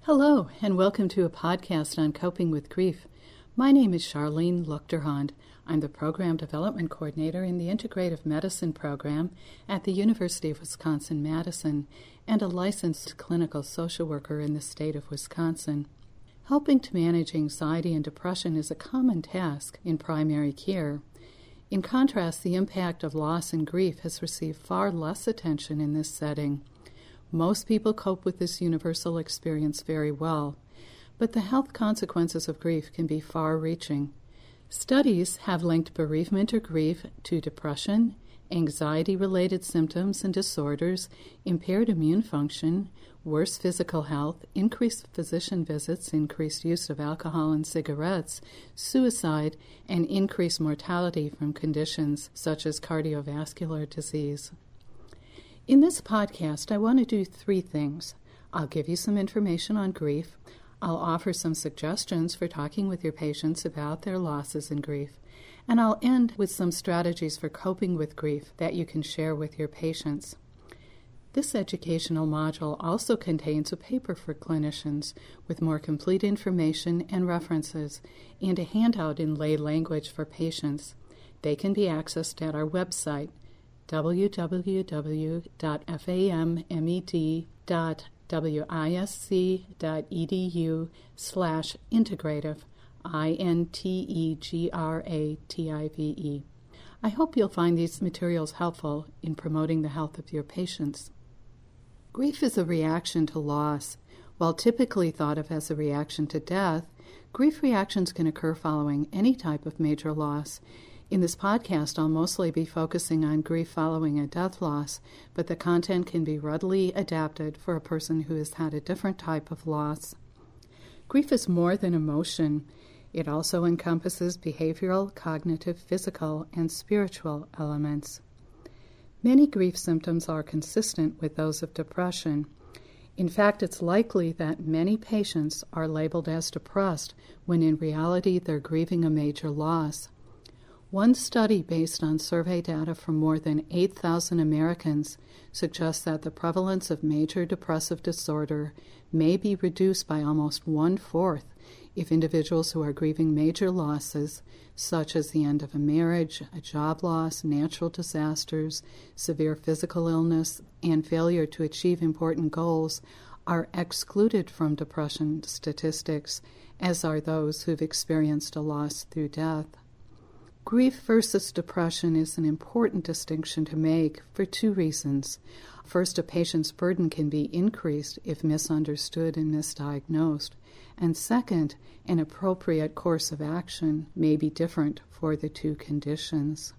Hello, and welcome to a podcast on coping with grief. My name is Charlene Luchterhand. I'm the Program Development Coordinator in the Integrative Medicine Program at the University of Wisconsin-Madison and a licensed clinical social worker in the state of Wisconsin. Helping to manage anxiety and depression is a common task in primary care. In contrast, the impact of loss and grief has received far less attention in this setting. Most people cope with this universal experience very well, but the health consequences of grief can be far-reaching. Studies have linked bereavement or grief to depression, anxiety-related symptoms and disorders, impaired immune function, worse physical health, increased physician visits, increased use of alcohol and cigarettes, suicide, and increased mortality from conditions such as cardiovascular disease. In this podcast, I want to do three things. I'll give you some information on grief. I'll offer some suggestions for talking with your patients about their losses and grief. And I'll end with some strategies for coping with grief that you can share with your patients. This educational module also contains a paper for clinicians with more complete information and references and a handout in lay language for patients. They can be accessed at our website, www.famed.wisc.edu/integrative, integrative. I hope you'll find these materials helpful in promoting the health of your patients. Grief is a reaction to loss. While typically thought of as a reaction to death, grief reactions can occur following any type of major loss. In this podcast, I'll mostly be focusing on grief following a death loss, but the content can be readily adapted for a person who has had a different type of loss. Grief is more than emotion. It also encompasses behavioral, cognitive, physical, and spiritual elements. Many grief symptoms are consistent with those of depression. In fact, it's likely that many patients are labeled as depressed when in reality they're grieving a major loss. One study based on survey data from more than 8,000 Americans suggests that the prevalence of major depressive disorder may be reduced by almost 1/4 if individuals who are grieving major losses, such as the end of a marriage, a job loss, natural disasters, severe physical illness, and failure to achieve important goals, are excluded from depression statistics, as are those who've experienced a loss through death. Grief versus depression is an important distinction to make for two reasons. First, a patient's burden can be increased if misunderstood and misdiagnosed. And second, an appropriate course of action may be different for the two conditions.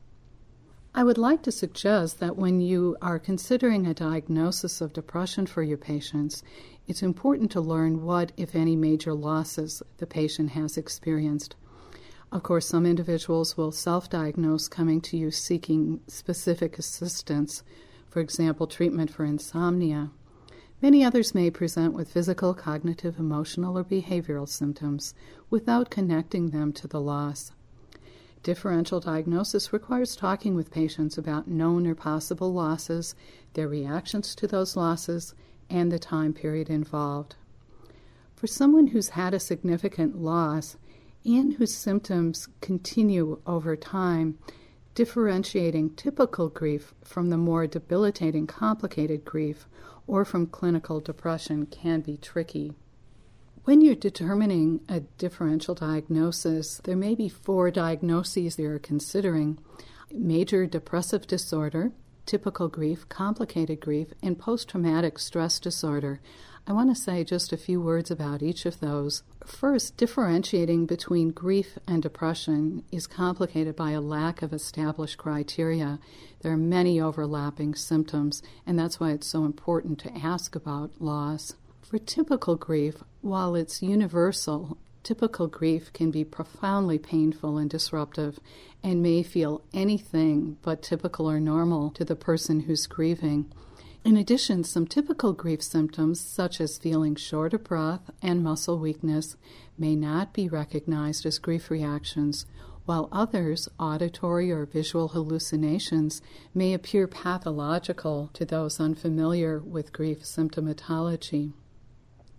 I would like to suggest that when you are considering a diagnosis of depression for your patients, it's important to learn what, if any, major losses the patient has experienced. Of course, some individuals will self-diagnose coming to you seeking specific assistance, for example, treatment for insomnia. Many others may present with physical, cognitive, emotional, or behavioral symptoms without connecting them to the loss. Differential diagnosis requires talking with patients about known or possible losses, their reactions to those losses, and the time period involved. For someone who's had a significant loss, and whose symptoms continue over time, differentiating typical grief from the more debilitating complicated grief or from clinical depression can be tricky. When you're determining a differential diagnosis, there may be 4 diagnoses you're considering: major depressive disorder, typical grief, complicated grief, and post-traumatic stress disorder. I want to say just a few words about each of those. First, differentiating between grief and depression is complicated by a lack of established criteria. There are many overlapping symptoms, and that's why it's so important to ask about loss. For typical grief, while it's universal, typical grief can be profoundly painful and disruptive and may feel anything but typical or normal to the person who's grieving. In addition, some typical grief symptoms, such as feeling short of breath and muscle weakness, may not be recognized as grief reactions, while others, auditory or visual hallucinations, may appear pathological to those unfamiliar with grief symptomatology.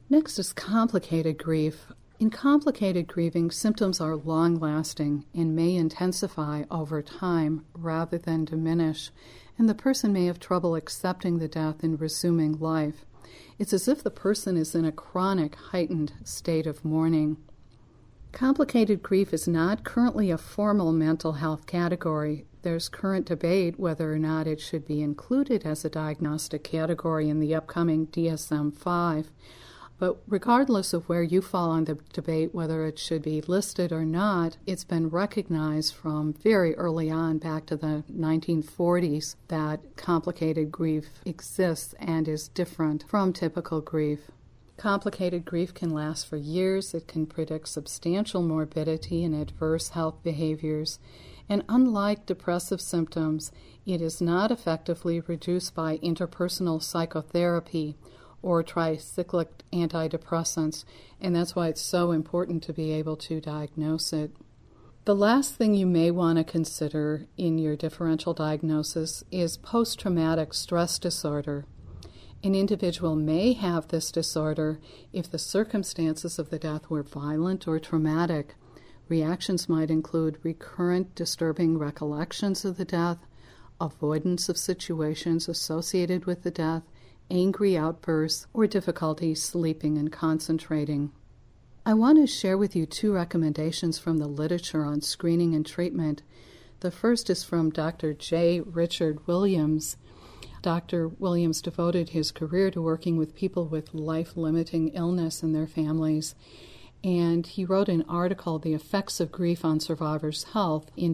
Next is complicated grief. In complicated grieving, symptoms are long-lasting and may intensify over time rather than diminish, and the person may have trouble accepting the death and resuming life. It's as if the person is in a chronic, heightened state of mourning. Complicated grief is not currently a formal mental health category. There's current debate whether or not it should be included as a diagnostic category in the upcoming DSM-5. But regardless of where you fall on the debate, whether it should be listed or not, it's been recognized from very early on, back to the 1940s, that complicated grief exists and is different from typical grief. Complicated grief can last for years. It can predict substantial morbidity and adverse health behaviors. And unlike depressive symptoms, it is not effectively reduced by interpersonal psychotherapy or tricyclic antidepressants, and that's why it's so important to be able to diagnose it. The last thing you may want to consider in your differential diagnosis is post-traumatic stress disorder. An individual may have this disorder if the circumstances of the death were violent or traumatic. Reactions might include recurrent disturbing recollections of the death, avoidance of situations associated with the death, angry outbursts, or difficulty sleeping and concentrating. I want to share with you 2 recommendations from the literature on screening and treatment. The first is from Dr. J. Richard Williams. Dr. Williams devoted his career to working with people with life-limiting illness and their families, and he wrote an article, The Effects of Grief on Survivors' Health, in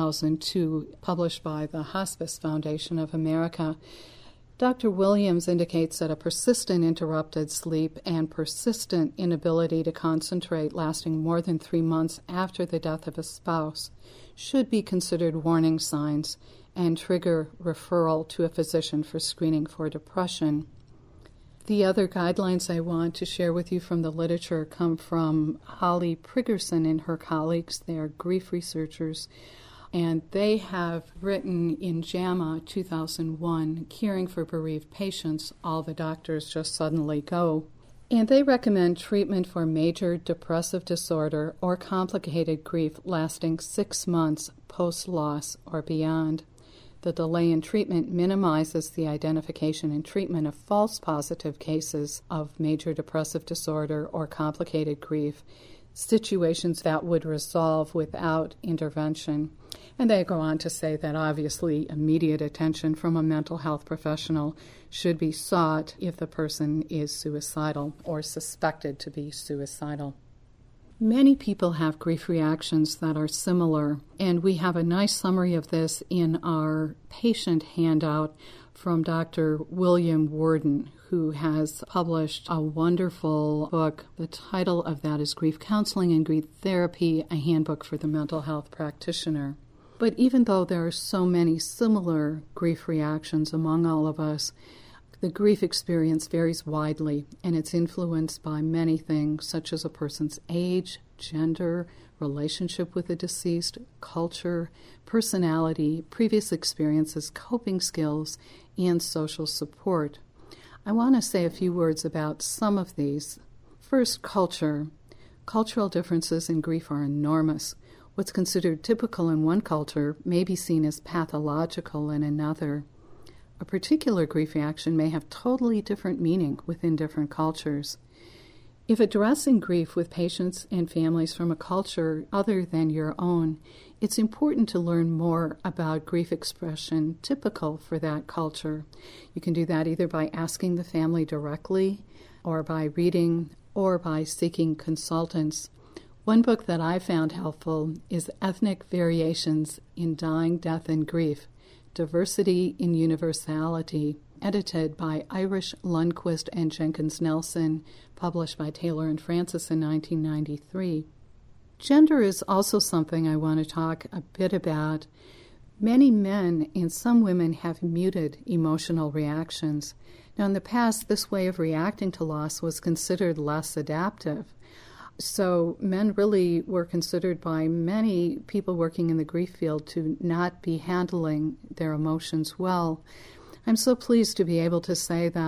2002, published by the Hospice Foundation of America. Dr. Williams indicates that a persistent interrupted sleep and persistent inability to concentrate lasting more than 3 months after the death of a spouse should be considered warning signs and trigger referral to a physician for screening for depression. The other guidelines I want to share with you from the literature come from Holly Prigerson and her colleagues. They are grief researchers, and they have written in JAMA 2001, Caring for Bereaved Patients, All the Doctors Just Suddenly Go. And they recommend treatment for major depressive disorder or complicated grief lasting 6 months post-loss or beyond. The delay in treatment minimizes the identification and treatment of false positive cases of major depressive disorder or complicated grief, situations that would resolve without intervention. And they go on to say that obviously immediate attention from a mental health professional should be sought if the person is suicidal or suspected to be suicidal. Many people have grief reactions that are similar, and we have a nice summary of this in our patient handout from Dr. William Worden, who has published a wonderful book. The title of that is Grief Counseling and Grief Therapy, a Handbook for the Mental Health Practitioner. But even though there are so many similar grief reactions among all of us, the grief experience varies widely, and it's influenced by many things, such as a person's age, gender, relationship with the deceased, culture, personality, previous experiences, coping skills, and social support. I want to say a few words about some of these. First, culture. Cultural differences in grief are enormous. What's considered typical in one culture may be seen as pathological in another. A particular grief reaction may have totally different meaning within different cultures. If addressing grief with patients and families from a culture other than your own, it's important to learn more about grief expression typical for that culture. You can do that either by asking the family directly, or by reading, or by seeking consultants. One book that I found helpful is Ethnic Variations in Dying, Death, and Grief, Diversity in Universality, edited by Irish, Lundquist, and Jenkins Nelson, published by Taylor and Francis in 1993. Gender is also something I want to talk a bit about. Many men and some women have muted emotional reactions. Now, in the past, this way of reacting to loss was considered less adaptive. So men really were considered by many people working in the grief field to not be handling their emotions well. I'm so pleased to be able to say that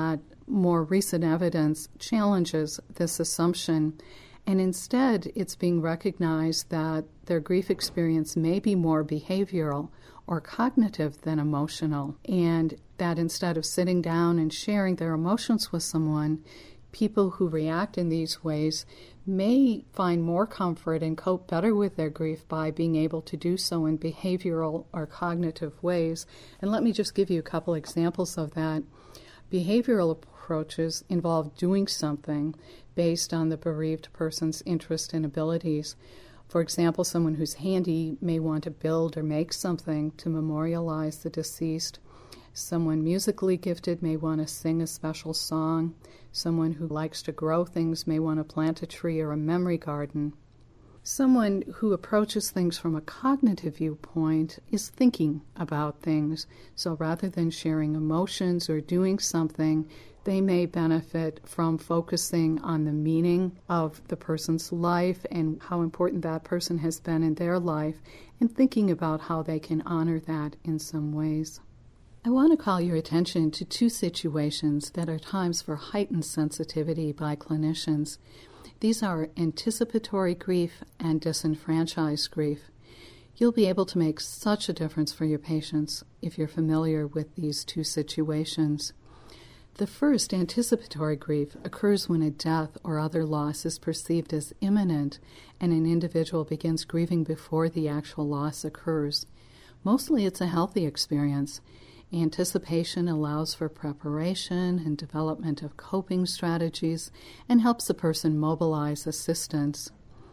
more recent evidence challenges this assumption, and instead it's being recognized that their grief experience may be more behavioral or cognitive than emotional, and that instead of sitting down and sharing their emotions with someone, people who react in these ways may find more comfort and cope better with their grief by being able to do so in behavioral or cognitive ways. And let me just give you a couple examples of that. Behavioral approaches involve doing something based on the bereaved person's interest and abilities. For example, someone who's handy may want to build or make something to memorialize the deceased. Someone musically gifted may want to sing a special song. Someone who likes to grow things may want to plant a tree or a memory garden. Someone who approaches things from a cognitive viewpoint is thinking about things. So rather than sharing emotions or doing something, they may benefit from focusing on the meaning of the person's life and how important that person has been in their life and thinking about how they can honor that in some ways. I want to call your attention to two situations that are times for heightened sensitivity by clinicians. These are anticipatory grief and disenfranchised grief. You'll be able to make such a difference for your patients if you're familiar with these two situations. The first, anticipatory grief, occurs when a death or other loss is perceived as imminent and an individual begins grieving before the actual loss occurs. Mostly it's a healthy experience. Anticipation allows for preparation and development of coping strategies and helps a person mobilize assistance.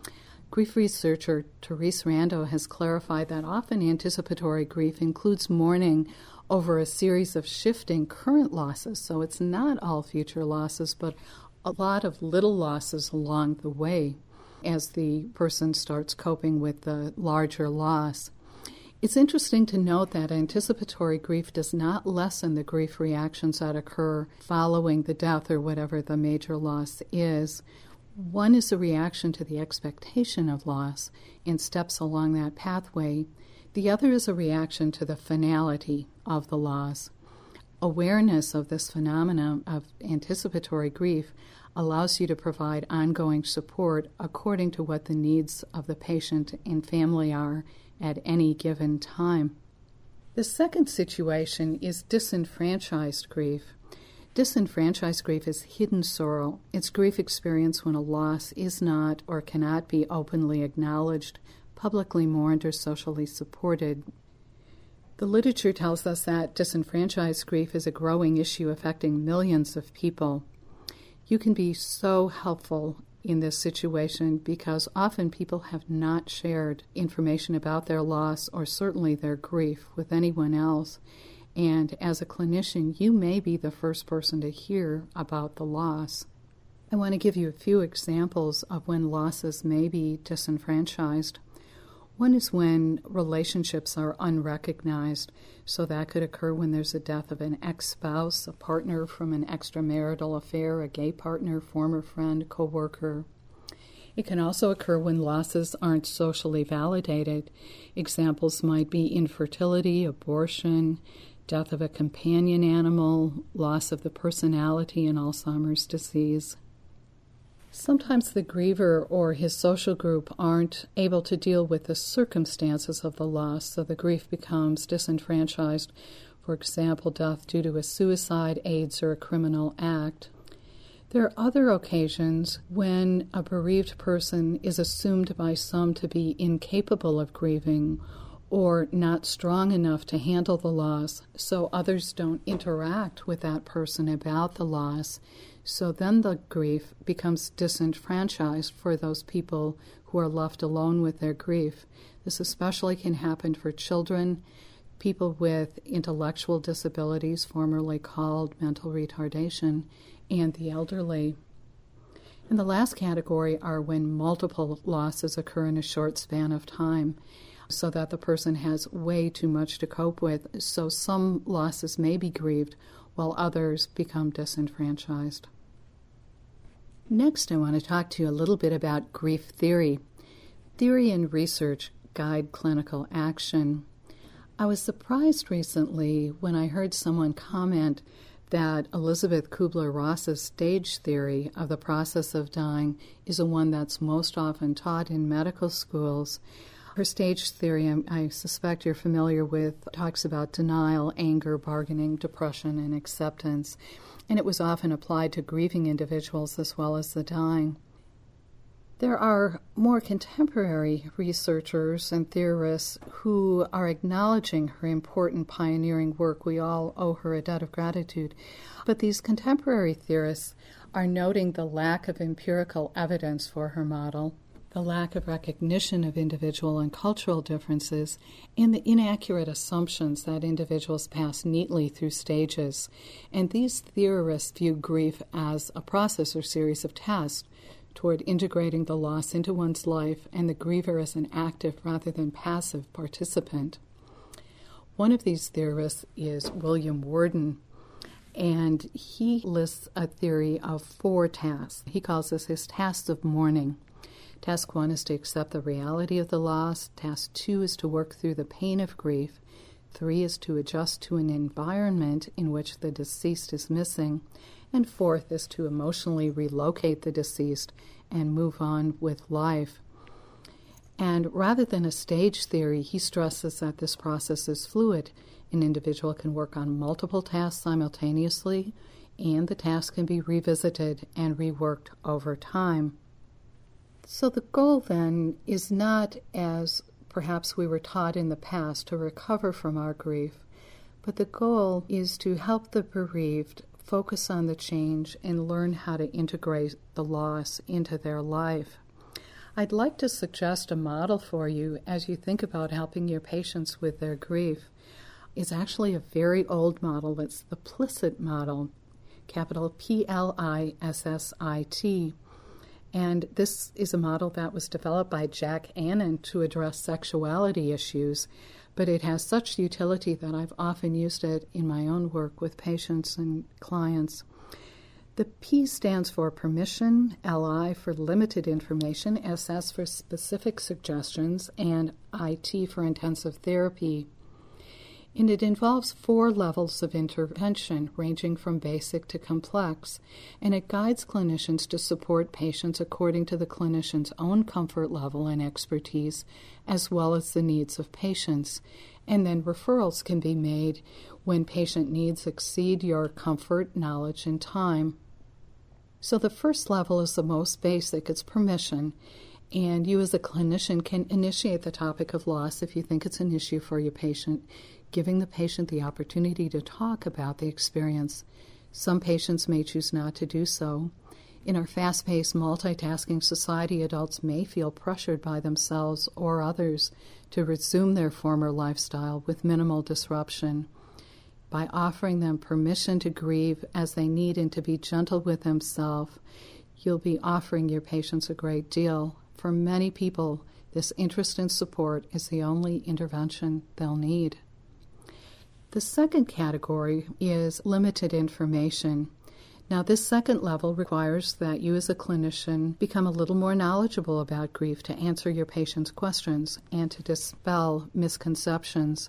Grief researcher Therese Rando has clarified that often anticipatory grief includes mourning over a series of shifting current losses, so it's not all future losses, but a lot of little losses along the way as the person starts coping with the larger loss. It's interesting to note that anticipatory grief does not lessen the grief reactions that occur following the death or whatever the major loss is. One is a reaction to the expectation of loss and steps along that pathway. The other is a reaction to the finality of the loss. Awareness of this phenomenon of anticipatory grief allows you to provide ongoing support according to what the needs of the patient and family are at any given time. The second situation is disenfranchised grief. Disenfranchised grief is hidden sorrow. It's grief experience when a loss is not or cannot be openly acknowledged, publicly mourned, or socially supported. The literature tells us that disenfranchised grief is a growing issue affecting millions of people. You can be so helpful in this situation because often people have not shared information about their loss or certainly their grief with anyone else. And as a clinician, you may be the first person to hear about the loss. I want to give you a few examples of when losses may be disenfranchised. One is when relationships are unrecognized. So that could occur when there's a death of an ex-spouse, a partner from an extramarital affair, a gay partner, former friend, co-worker. It can also occur when losses aren't socially validated. Examples might be infertility, abortion, death of a companion animal, loss of the personality in Alzheimer's disease. Sometimes the griever or his social group aren't able to deal with the circumstances of the loss, so the grief becomes disenfranchised. For example, death due to a suicide, AIDS, or a criminal act. There are other occasions when a bereaved person is assumed by some to be incapable of grieving or not strong enough to handle the loss, so others don't interact with that person about the loss. So then the grief becomes disenfranchised for those people who are left alone with their grief. This especially can happen for children, people with intellectual disabilities, formerly called mental retardation, and the elderly. And the last category are when multiple losses occur in a short span of time, so that the person has way too much to cope with. So some losses may be grieved, while others become disenfranchised. Next, I want to talk to you a little bit about grief theory. Theory and research guide clinical action. I was surprised recently when I heard someone comment that Elizabeth Kubler-Ross's stage theory of the process of dying is the one that's most often taught in medical schools. Her stage theory, I suspect you're familiar with, talks about denial, anger, bargaining, depression, and acceptance, and it was often applied to grieving individuals as well as the dying. There are more contemporary researchers and theorists who are acknowledging her important pioneering work. We all owe her a debt of gratitude. But these contemporary theorists are noting the lack of empirical evidence for her model, the lack of recognition of individual and cultural differences, and the inaccurate assumptions that individuals pass neatly through stages. And these theorists view grief as a process or series of tasks toward integrating the loss into one's life and the griever as an active rather than passive participant. One of these theorists is William Worden, and he lists a theory of 4 tasks. He calls this his tasks of mourning. Task 1 is to accept the reality of the loss. Task 2 is to work through the pain of grief. 3 is to adjust to an environment in which the deceased is missing. And 4th is to emotionally relocate the deceased and move on with life. And rather than a stage theory, he stresses that this process is fluid. An individual can work on multiple tasks simultaneously, and the task can be revisited and reworked over time. So the goal then is not, as perhaps we were taught in the past, to recover from our grief, but the goal is to help the bereaved focus on the change and learn how to integrate the loss into their life. I'd like to suggest a model for you as you think about helping your patients with their grief. It's actually a very old model. It's the PLISSIT model, capital PLISSIT. And this is a model that was developed by Jack Annan to address sexuality issues, but it has such utility that I've often used it in my own work with patients and clients. The P stands for permission, LI for limited information, SS for specific suggestions, and IT for intensive therapy. And it involves 4 levels of intervention, ranging from basic to complex, and it guides clinicians to support patients according to the clinician's own comfort level and expertise, as well as the needs of patients. And then referrals can be made when patient needs exceed your comfort, knowledge, and time. So the first level is the most basic. It's permission. And you as a clinician can initiate the topic of loss if you think it's an issue for your patient, giving the patient the opportunity to talk about the experience. Some patients may choose not to do so. In our fast-paced, multitasking society, adults may feel pressured by themselves or others to resume their former lifestyle with minimal disruption. By offering them permission to grieve as they need and to be gentle with themselves, you'll be offering your patients a great deal. For many people, this interest and support is the only intervention they'll need. The second category is limited information. Now, this second level requires that you as a clinician become a little more knowledgeable about grief to answer your patient's questions and to dispel misconceptions.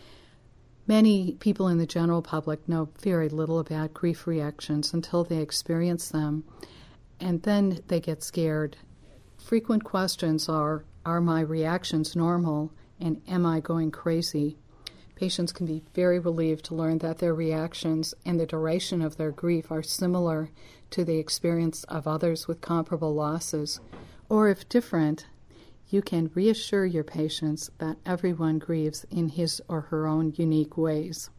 Many people in the general public know very little about grief reactions until they experience them, and then they get scared. Frequent questions are my reactions normal, and am I going crazy? Patients can be very relieved to learn that their reactions and the duration of their grief are similar to the experience of others with comparable losses. Or if different, you can reassure your patients that everyone grieves in his or her own unique ways.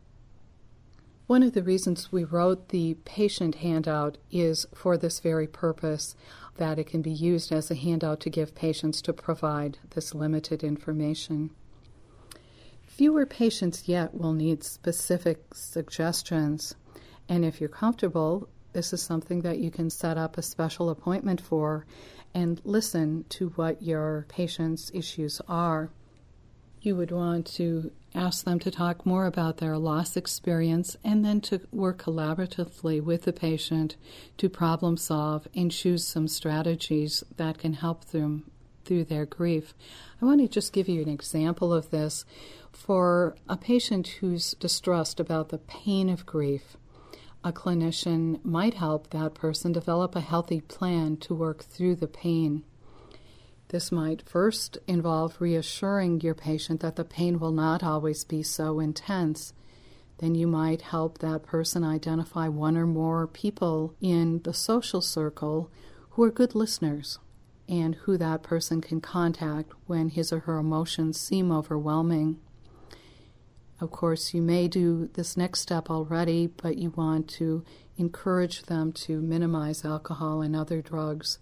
One of the reasons we wrote the patient handout is for this very purpose, that it can be used as a handout to give patients to provide this limited information. Fewer patients yet will need specific suggestions, and if you're comfortable, this is something that you can set up a special appointment for and listen to what your patient's issues are. You would want to ask them to talk more about their loss experience and then to work collaboratively with the patient to problem solve and choose some strategies that can help them through their grief. I want to just give you an example of this. For a patient who's distressed about the pain of grief, a clinician might help that person develop a healthy plan to work through the pain. This might first involve reassuring your patient that the pain will not always be so intense. Then you might help that person identify one or more people in the social circle who are good listeners and who that person can contact when his or her emotions seem overwhelming. Of course, you may do this next step already, but you want to encourage them to minimize alcohol and other drugs.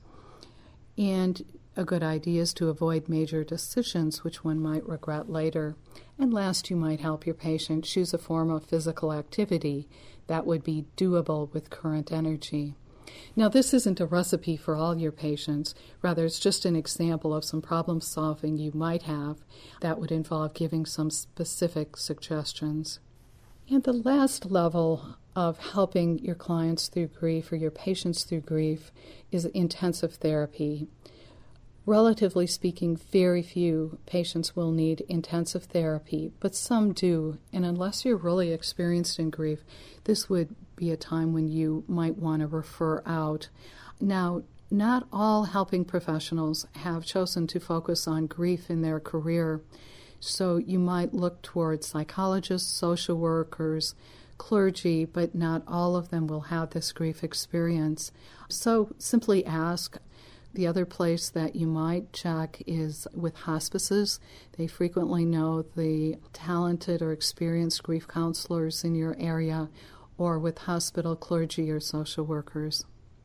And a good idea is to avoid major decisions which one might regret later. And last, you might help your patient choose a form of physical activity that would be doable with current energy. Now, this isn't a recipe for all your patients. Rather, it's just an example of some problem solving you might have that would involve giving some specific suggestions. And the last level of helping your clients through grief or your patients through grief is intensive therapy. Relatively speaking, very few patients will need intensive therapy, but some do. And unless you're really experienced in grief, this would be a time when you might want to refer out. Now, not all helping professionals have chosen to focus on grief in their career, so you might look towards psychologists, social workers, clergy, but not all of them will have this grief experience. So simply ask. The other place that you might check is with hospices. They frequently know the talented or experienced grief counselors in your area, or with hospital clergy or social workers.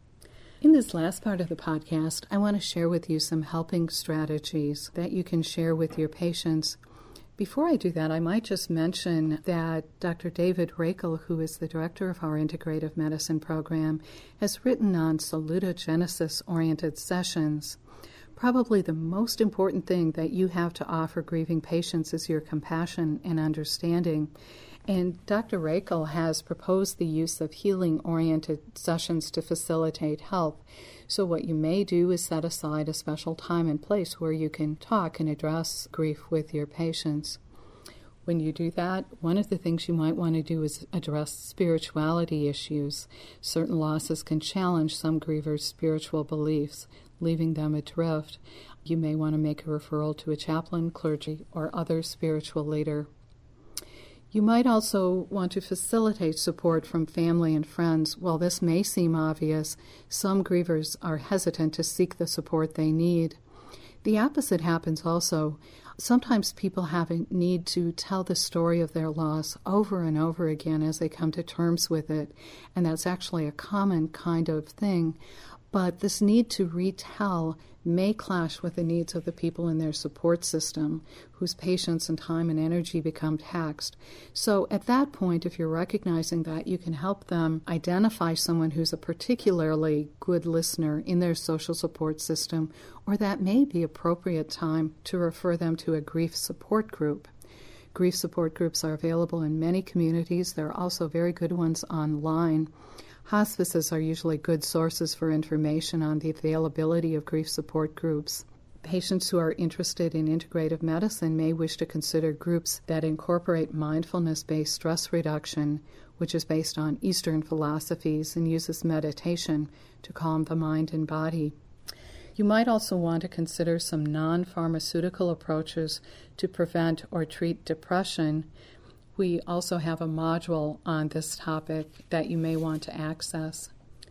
In this last part of the podcast, I want to share with you some helping strategies that you can share with your patients. Before I do that, I might just mention that Dr. David Rakel, who is the director of our integrative medicine program, has written on salutogenesis-oriented sessions. Probably the most important thing that you have to offer grieving patients is your compassion and understanding. And Dr. Rakel has proposed the use of healing-oriented sessions to facilitate help. So what you may do is set aside a special time and place where you can talk and address grief with your patients. When you do that, one of the things you might want to do is address spirituality issues. Certain losses can challenge some grievers' spiritual beliefs, leaving them adrift. You may want to make a referral to a chaplain, clergy, or other spiritual leader. You might also want to facilitate support from family and friends. While this may seem obvious, some grievers are hesitant to seek the support they need. The opposite happens also. Sometimes people have a need to tell the story of their loss over and over again as they come to terms with it, and that's actually a common kind of thing. But this need to retell may clash with the needs of the people in their support system, whose patience and time and energy become taxed. So at that point, if you're recognizing that, you can help them identify someone who's a particularly good listener in their social support system, or that may be appropriate time to refer them to a grief support group. Grief support groups are available in many communities. There are also very good ones online. Hospices are usually good sources for information on the availability of grief support groups. Patients who are interested in integrative medicine may wish to consider groups that incorporate mindfulness-based stress reduction, which is based on Eastern philosophies and uses meditation to calm the mind and body. You might also want to consider some non-pharmaceutical approaches to prevent or treat depression. We also have a module on this topic that you may want to access.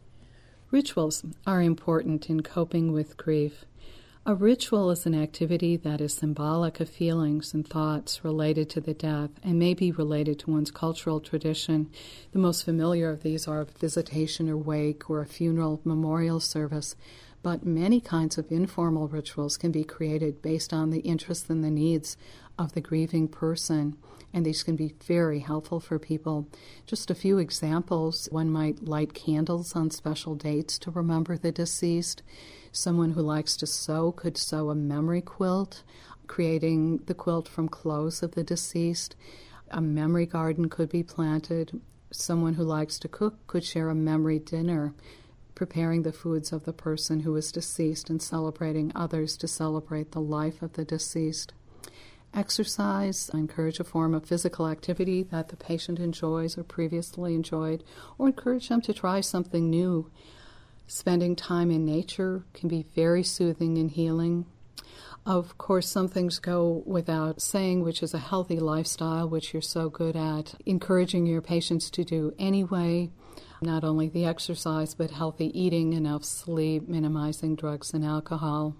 Rituals are important in coping with grief. A ritual is an activity that is symbolic of feelings and thoughts related to the death and may be related to one's cultural tradition. The most familiar of these are a visitation or wake or a funeral memorial service, but many kinds of informal rituals can be created based on the interests and the needs of the grieving person, and these can be very helpful for people. Just a few examples: one might light candles on special dates to remember the deceased. Someone who likes to sew could sew a memory quilt, creating the quilt from clothes of the deceased. A memory garden could be planted. Someone who likes to cook could share a memory dinner, preparing the foods of the person who is deceased and celebrating others to celebrate the life of the deceased. exercise, encourage a form of physical activity that the patient enjoys or previously enjoyed, or encourage them to try something new. Spending time in nature can be very soothing and healing. Of course, some things go without saying, which is a healthy lifestyle, which you're so good at encouraging your patients to do anyway. Not only the exercise, but healthy eating, enough sleep, minimizing drugs and alcohol.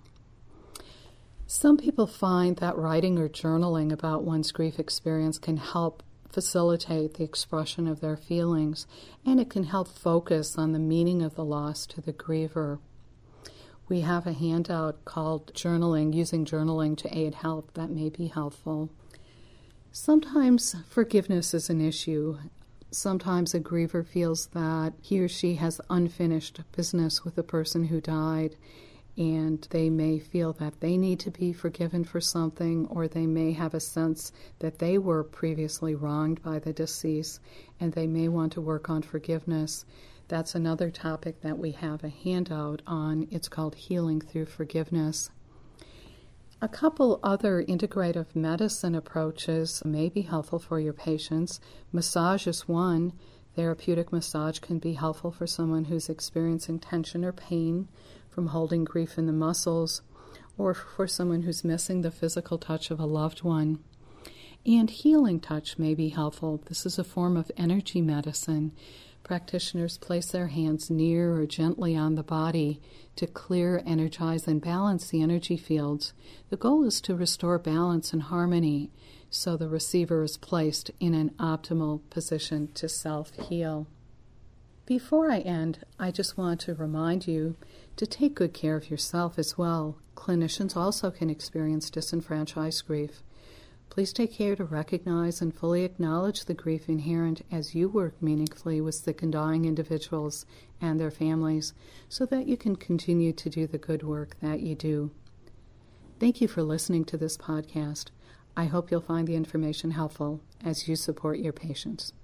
Some people find that writing or journaling about one's grief experience can help facilitate the expression of their feelings, and it can help focus on the meaning of the loss to the griever. We have a handout called Journaling, Using Journaling to Aid Health, that may be helpful. Sometimes forgiveness is an issue. Sometimes a griever feels that he or she has unfinished business with the person who died, and they may feel that they need to be forgiven for something, or they may have a sense that they were previously wronged by the deceased, and they may want to work on forgiveness. That's another topic that we have a handout on. It's called Healing Through Forgiveness. A couple other integrative medicine approaches may be helpful for your patients. Massage is one. Therapeutic massage can be helpful for someone who's experiencing tension or pain from holding grief in the muscles, or for someone who's missing the physical touch of a loved one. And healing touch may be helpful. This is a form of energy medicine. Practitioners place their hands near or gently on the body to clear, energize, and balance the energy fields. The goal is to restore balance and harmony so the receiver is placed in an optimal position to self-heal. Before I end, I just want to remind you to take good care of yourself as well. Clinicians also can experience disenfranchised grief. Please take care to recognize and fully acknowledge the grief inherent as you work meaningfully with sick and dying individuals and their families so that you can continue to do the good work that you do. Thank you for listening to this podcast. I hope you'll find the information helpful as you support your patients.